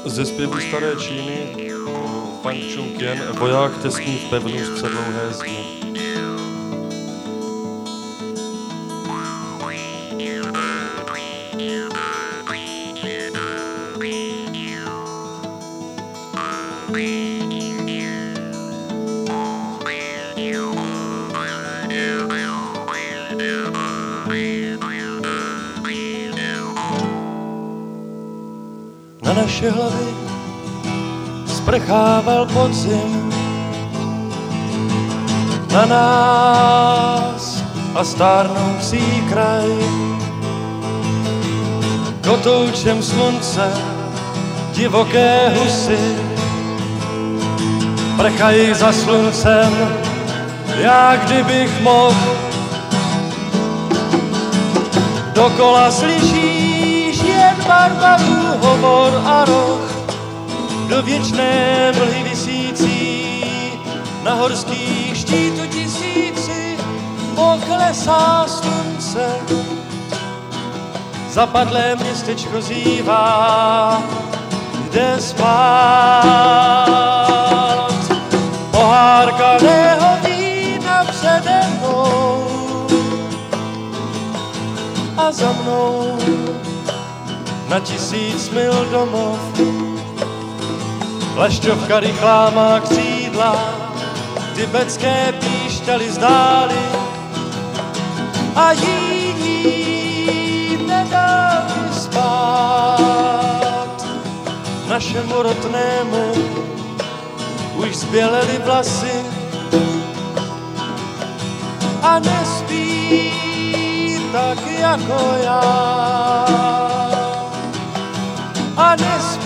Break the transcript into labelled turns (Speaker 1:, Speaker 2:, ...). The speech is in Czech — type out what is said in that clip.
Speaker 1: Ze zpěvu staré Číny Fang Chung Jen, voják těsný v pevnu z předlouhé zdi.
Speaker 2: Na naše hlavy sprchával podzim, na nás a stárnoucí kraj. Kotoučem slunce divoké husy prchají za sluncem, já kdybych mohl. Dokola slyšíš jen barbarů hovor a roh, do věčné mlhy visící, na horských štítu tisíci poklesá slunce. Zapadlé městečko zývá, kde spát. Pohárka vína přede mnou a za mnou na 1000 mil domov. Lašťovka rychlá má křídla, tibetské píšťaly zdály a jí nedali spát. Našemu rotnému už zbělely vlasy a nespí tak jako já. A nespí